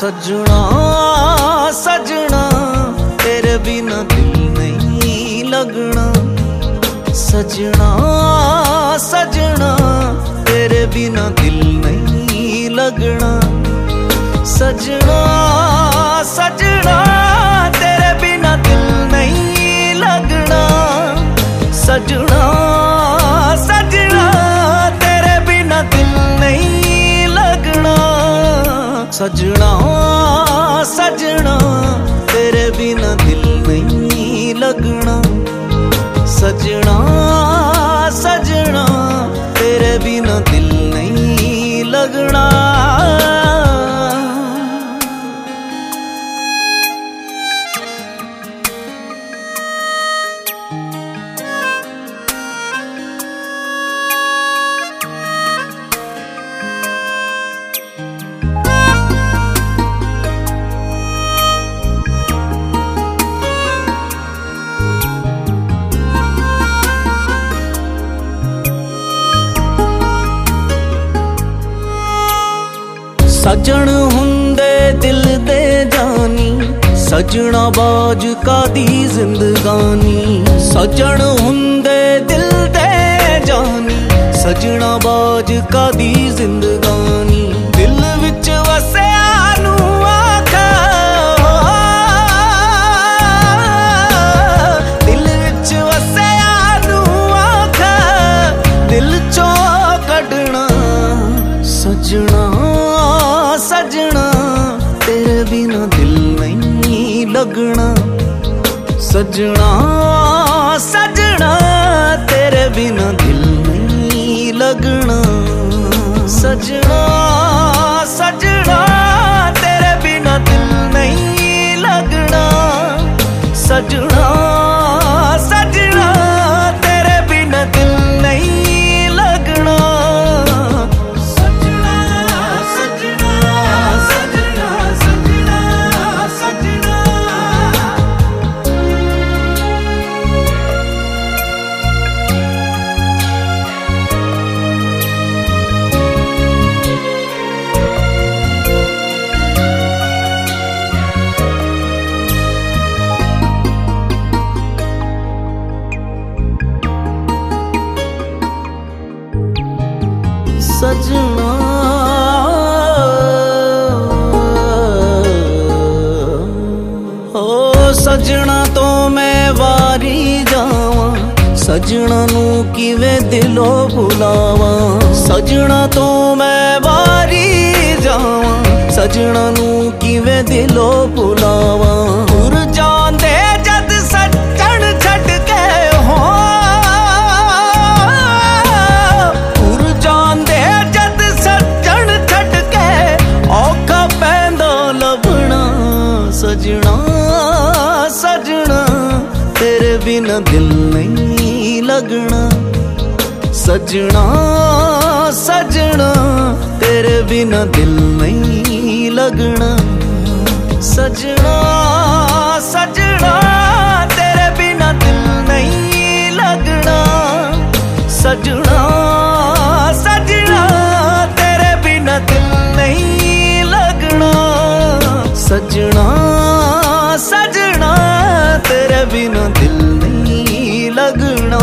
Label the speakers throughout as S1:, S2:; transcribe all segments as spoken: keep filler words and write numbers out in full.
S1: सजना सजना तेरे बिना दिल नहीं लगना। सजना सजना तेरे बिना दिल नहीं लगना। सजना सजना तेरे बिना दिल नहीं लगना। सजना सजना तेरे बिना दिल नहीं लगना। सजना सजना तेरे बिना दिल नहीं लगना। सजना सजना तेरे बिना दिल नहीं लगना। सजन हुंदे दिल दे जानी, सजना बाज का दी जिंदगानी। सजन हुंदे दिल दे जानी, सजना बाज का दी जिंदगानी। दिल विच वसया नू आखा, दिल विच वसया नू आखा, दिल चो कढना। सजना सजना तेरे बिना दिल नहीं लगना। सजना सजना तेरे बिना दिल नहीं लगना। सजना सजना तेरे बिना दिल नहीं लगना। सजना सजना तेरे बिना दिल नहीं लगना। सजना ओ सजना तो मैं वारी जावा, सजना नू किवें दिलों भुलावा। सजना तो मैं वारी जावा, सजना नू किवें दिलों भुलावा। तुर जांदे जद सजन छड़ के हो, सजना सजना तेरे बिना दिल नहीं लगना। सजना सजना तेरे बिना दिल नहीं लगना। सजना सजना तेरे बिना दिल नहीं लगना। सजना सजना तेरे बिना दिल नहीं लगना। सजना सजना तेरे बिना दिल नहीं लगना।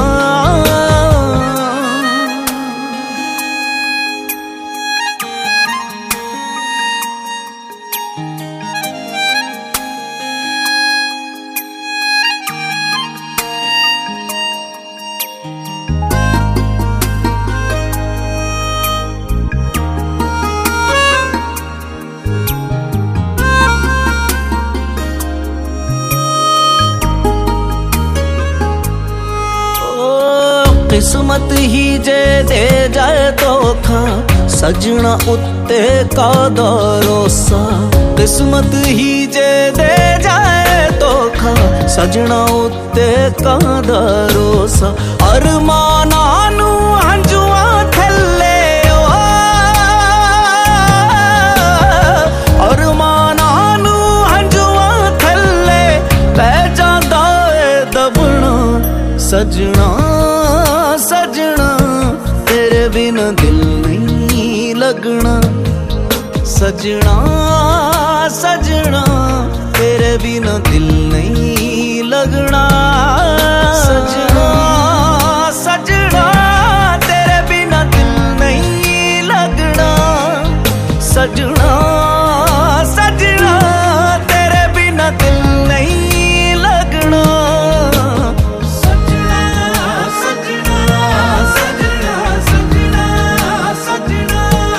S1: किस्मत ही जे दे जाए धोखा, सजना उत्ते का भरोसा। किस्मत ही जे दे जाए धोखा, सजना उत्ते का भरोसा। अरमाना नू हंजुआ थल्ले ओ, अरमाना नू हंजुआ थल्ले पै जांदा ए दबना। सजना सजना तेरे बिना दिल नहीं लगना। सजना सजना तेरे बिना दिल नहीं लगना सजना सजना तेरे बिना दिल नहीं लगना सजना सजना तेरे बिना दिल नहीं लगना सजना सजना सजना सजना सजना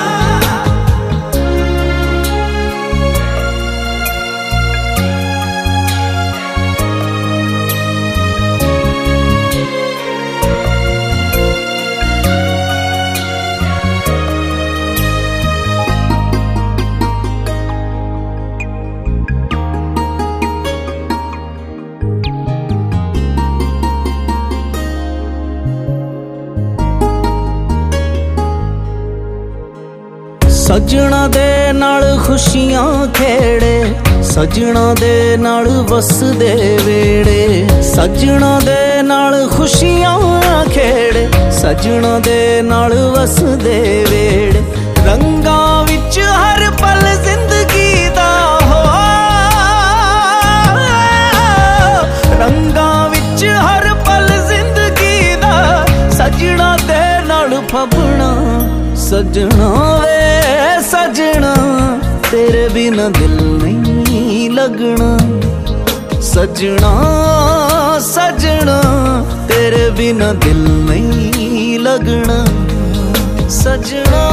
S1: सजना दे नाल खुशियां खेड़े सजना दे नाल वसदे वेड़े सजना दे नाल खुशियां खेड़े सजना दे नाल वसदे वेड़े रंगां विच हर पल जिंदगी दा हो रंगां विच हर पल जिंदगी दा सजना दे नाल फबना सजना वे सजना तेरे बिना दिल नहीं लगना सजना सजना तेरे बिना दिल नहीं लगना सजना